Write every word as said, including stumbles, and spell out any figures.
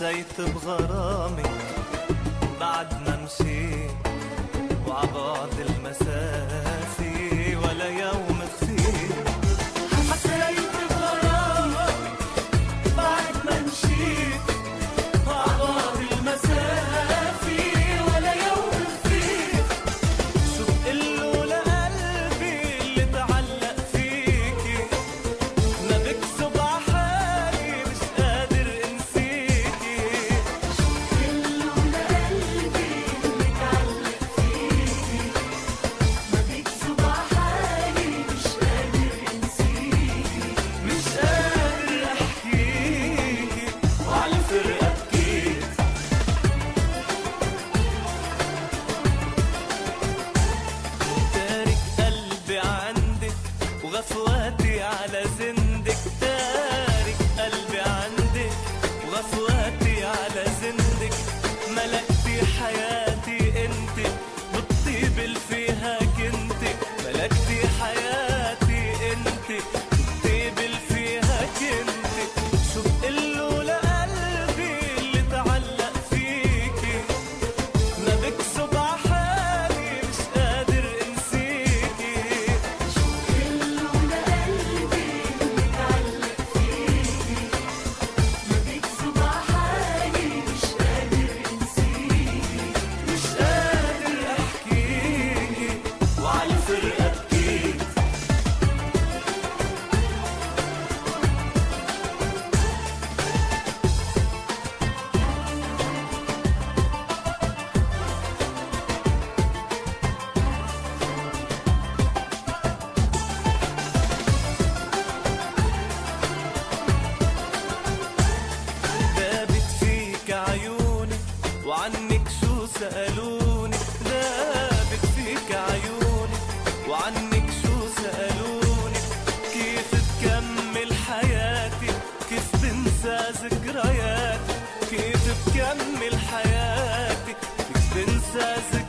حسيت بغرامك بعد ما مشيت وعبعد المسافة ولا يوم خفيت. حسيت بغرامك بعد ما مشيت وعبعد المسافة ولا يوم خفيت. شو بقله لقلبي اللي تعلق فيكي، ما بكذب عحالي مش قادر انسيكي. شو بقله لقلبي اللي تعلق فيكي، ما بكذب عحالي مش قادر انسيكي. مش قادر احكيكي وعلى الفرقة بكيت. تارك قلبي عندك وغفواتي على زندك. تارك قلبي عندك وغفواتي على زندك. ملكتي حياتي انت بالطيب اللي فيها كنت. ملكتي حياتي انت بالطيب اللي فيها كنت. شو بقله لقلبي اللي تعلق فيكي، ما بكذب عحالي مش قادر انسيكي. شو بقله لقلبي اللي تعلق فيكي، ما بكذب عحالي مش قادر انسيكي. مش قادر احكيكي وعلى الفرقة بكيت. دابت فيك عيوني وعنك شو سألوني. دابت فيك عيوني وعنك شو سألوني. كيف بكمل حياتي، كيف بنسى ذكرياتي. كيف بكمل حياتي، كيف بنسى ذكرياتي.